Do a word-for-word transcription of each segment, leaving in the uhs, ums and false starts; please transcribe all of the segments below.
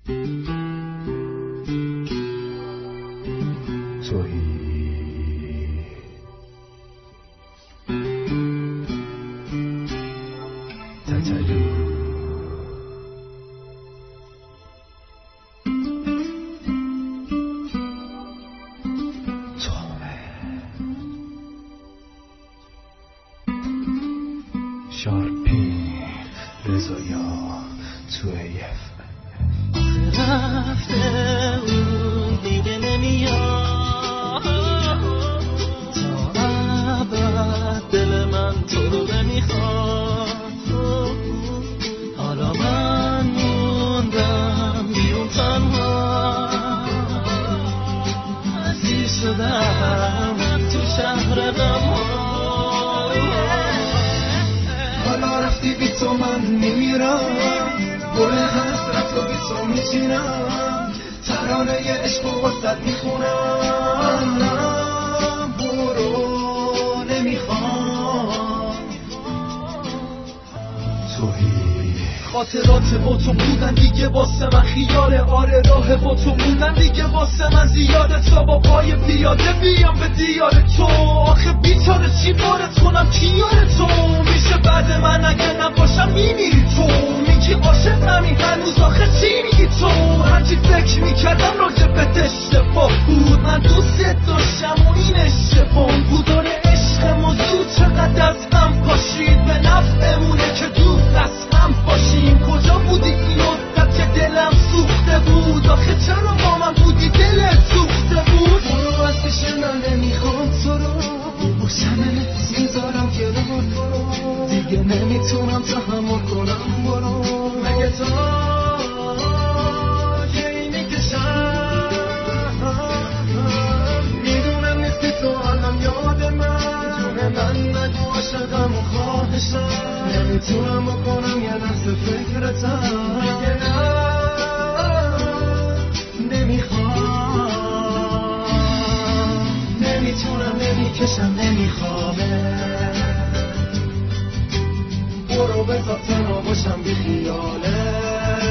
شارپین رضایا توی آخه رفته اون دیگه نمیاد تا ابد دل من تو رو نمیخواد حالا من موندم بیرون تنها اسیر شدم تو شهر غم‌ها رفتی بی تو من میمیرم گل حسرت رو بی تو میچینم ترانه عشق و واسط میخونم برو نمیخوام توهی خاطرات با تو بودن دیگه واسه من خیاله آره راه با تو بودن دیگه واسه من زیاده تا با پای پیاده بیام به دیار تو آخه بیچاره چی بارت کنم کیار تو میشه بعد من اگه نباشم میمیری تو میگی عاشقمی هنوز آخه چی میگی تو هرچی فکر میکردم راجع به اشتباه بود من دوست داشتم و این اشتباه بود آره عشق موضوع چقدر از هم پاشید به نفعمونه که دور از هم باشیم کجا بودی این مدت که دلم سوخته بود آخه چرا با من بودی دلت سوخته بود برو از پیش من نمیخوام تو رو بوسمت میذارم که رو دیگه نمیتونم تحمل کنم برو مگه تو که اینی کشم میدونم نیستی تو الان یاد من جون من نگو عاشقم و خواهشم نمیتونم بکنم یه لحظه فکرتم دیگه نه نمیخوام نمیتونم نمیکشم نمیخوامه برو بذار تنها باشم بی خیالت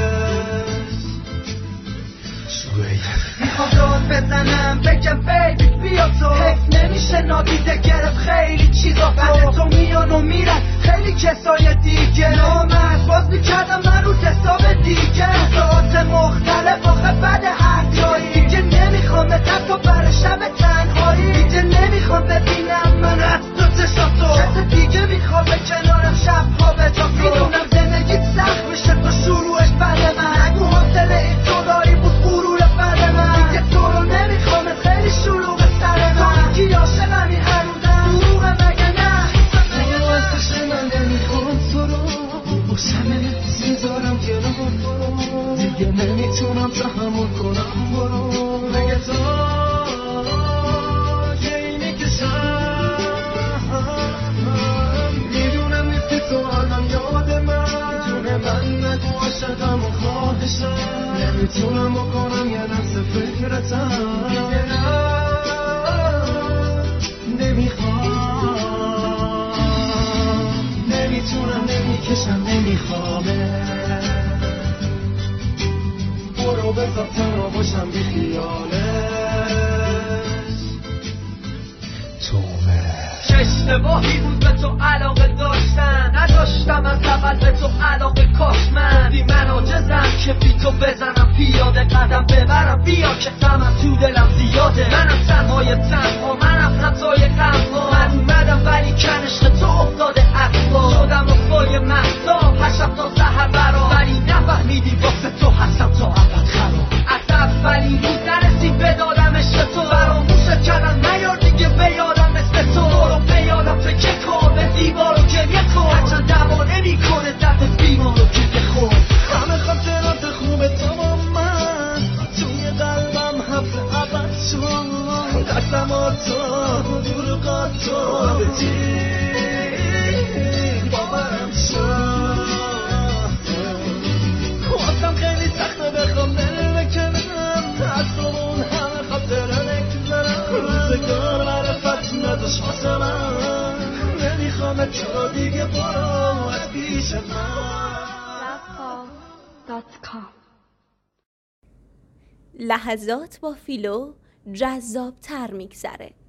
میخوام داد بزنم بگم بیبی بیا تو حیف نمیشه نادیده گرفت خیلی چیزا بعد تو میان و میرن خیلی کسای دیگه نامرد باز میکردم من روز حساب دیگه ساعت مختلف آخه بعد هر جایی دیگه نمیخوام حتی برای شب تنهایی دیگه نمیخوام ببینم من از تو چشاتو کس دیگه میخوام به کنارم شبها به جا میدونم زندگیت سخت میشه تو شروعش بعد من نگو حاصل این تو داری بود غرور بعد من دیگه تو رو نمیخوام خیلی شلوغ سر من کی عاشقمی هنوزم دروغه مگه نه برو از پیش من نمیخوام تو رو بوسمت میذارم که رو دیگه نمیتونم تحمل کنم برو مگه تو که اینی کشم میدونم نیستی تو الان یاد من جون من نگو عاشقم و خواهشم نمیتونم بکنم یه لحظه فکرتم دیگه نه نمیخوام نمیتونم نمیکشم نمیخوامه برو بذار تنها باشم بی خیالت چه اشتباهی بود به تو علاقه داشتن نداشتم از اول به تو علاقه کاش من دی من عاجزم که بی تو بزنم پیاده قدم ببرم بیا که غمم تو دلم زیاده منم تنهای تنها منم خطای غمها من اومدم ولی کنشق تو افتاده اصلا شدم رسوای مهدا پشم تا سحر برا ولی نفهمیدی واسه تو هستم تا ابد خراب عصب ولی روز نرسید بدادم عشق تو فراموشت کردم نیار دیگه بیادم مثل تو برو بیادم فکر کن به دیوارو گریه کن هرچند دوا نمیکنه درد بیمارو گریه خون همه خاطرات خوب تو با من توی قلبم حبس ابد شد دستم و تو دروغات تو بدی باورم شد خواستم خیلی سخته بخوام دل بکنم از تو اون همه خاطره نگذارم روزگار معرفت نداشت واسه من نمیخوام تو دیگه برو از پیش من love call dot com لحظات با فیلو جذاب تر میگذره.